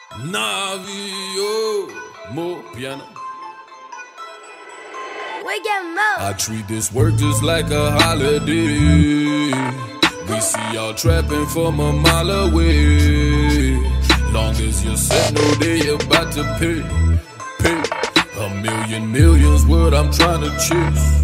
Navio, more piano. We get more. I treat this work just like a holiday. We see y'all trapping from a mile away. Long as you're set, no day about to pay. A millions, what I'm trying to chase.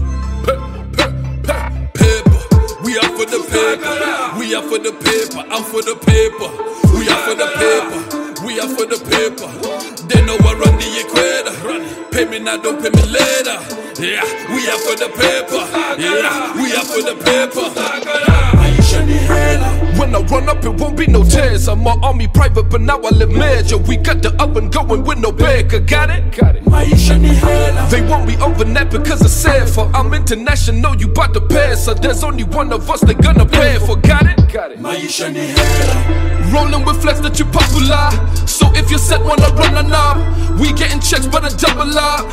Paper, we out for the paper. We out for the paper, I'm for the paper. We out for the paper, we out for the paper. They know I run the equator. Pay me now, don't pay me later. Yeah, we out for the paper. Yeah, we out for the paper. When I run up, it won't be no tears. I'm my army private, but now I live major. We got the oven going with no baker. Got it? They want me over that because it's safer. I'm international, you bout to pay. So there's only one of us they gonna pay for. Got it? Rolling with flex that you popular. So if you said wanna run a knob, we getting checks but a double up.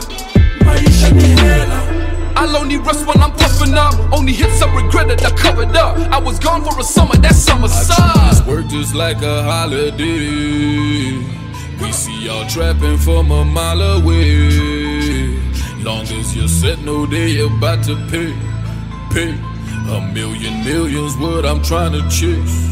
I'll only rest when I'm puffing up. Only hits I regretted, I covered up. I was gone for a summer, that summer sucked. This work just like a holiday. We see y'all trapping from a mile away. Long as you're set, no day about to pay. A millions, what I'm trying to chase.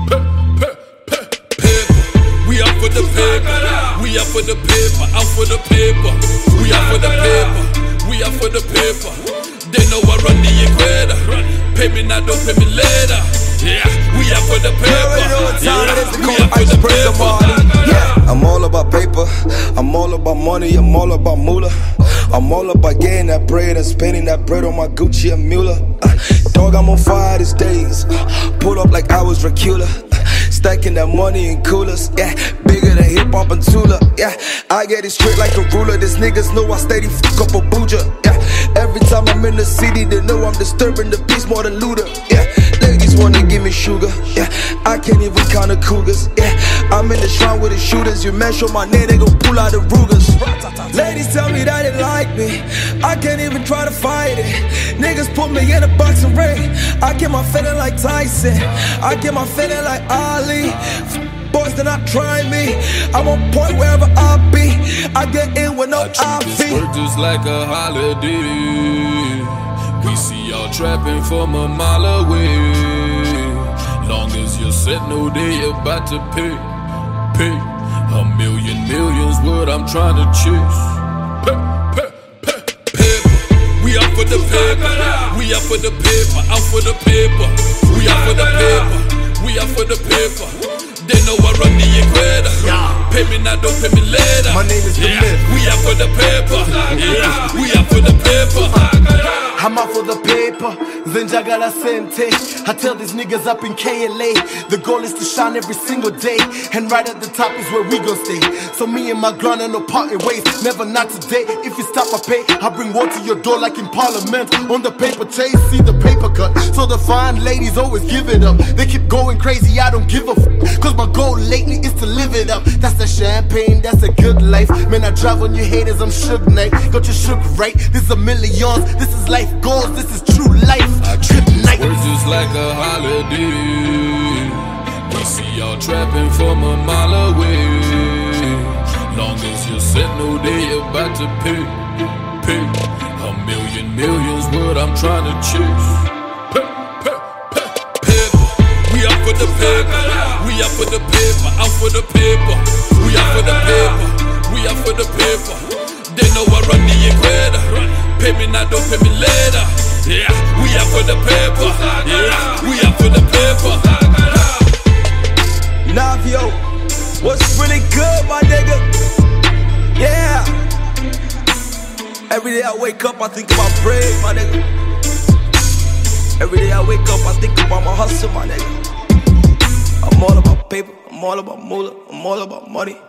We out for the paper, we out for the paper, out for the paper. We out for the paper, we out for the paper. They know I run the equator. Pay me now, don't pay me later. Yeah, we out for the paper. Yeah, we out for the paper. Yeah, I'm all about paper, I'm all about money, I'm all about moolah. I'm all about getting that bread and spending that bread on my Gucci and Mueller. Dog, I'm on fire these days. Pull up like I was Dracula. Stacking that money in coolers, yeah. Bigger than hip hop and Tula, yeah. I get it straight like a ruler. These niggas know I steady fuck up a booger, yeah. Every time I'm in the city, they know I'm disturbing the peace more than Luda, yeah. Ladies wanna give me sugar, yeah. I can't even count the cougars, yeah. I'm in the shrine with the shooters. You mention my name, they gon' pull out the Rugers. Ladies tell me that they like me, I can't even try to fight it. Niggas put me in a boxing ring, I get my feeling like Tyson, I get my feeling like Ali. Boys that not try me, I'm on point wherever I be. I get in with no I treat this work just like a holiday. We see y'all trapping from a mile away. Long as you're set, no day about to pay. A millions, what I'm trying to chase. Paper, we out for the paper. We out for the paper, out for the paper. We out for the paper, we out for the paper. They know I run the equator. Pay me now, don't pay me later. My name is The Myth. We out for the paper. Yeah, we out for the paper. I'm out for the paper, Zenjagala Sente. I tell these niggas up in KLA, the goal is to shine every single day. And right at the top is where we gon' stay. So me and my grind are no parting ways, never not today. If you stop my pay, I bring war to your door like in Parliament. On the paper chase, see the paper cut. So the fine ladies always give it up. They keep going crazy, I don't give a f. Cause my goal lately is to live it up. That's the champagne, that's a good life. Man, I drive on your haters, I'm shook night. Got you shook right, this is a millions, this is life goals, this is true life. I treat this work just like a holiday. We see y'all trapping from a mile away. Long as you're set, no day about to pay. A millions, what I'm trying to chase. Paper, we out for the paper. We out for the paper, out for the paper. We out for the paper, we out for the paper. They know I run the equator. Pay me now, don't pay me later. Yeah, we out for the paper. Yeah, we out for the paper. Navio, what's really good, my nigga? Yeah. Every day I wake up, I think about bread, my nigga. Every day I wake up, I think about my hustle, my nigga. I'm all about paper, I'm all about moolah, I'm all about money.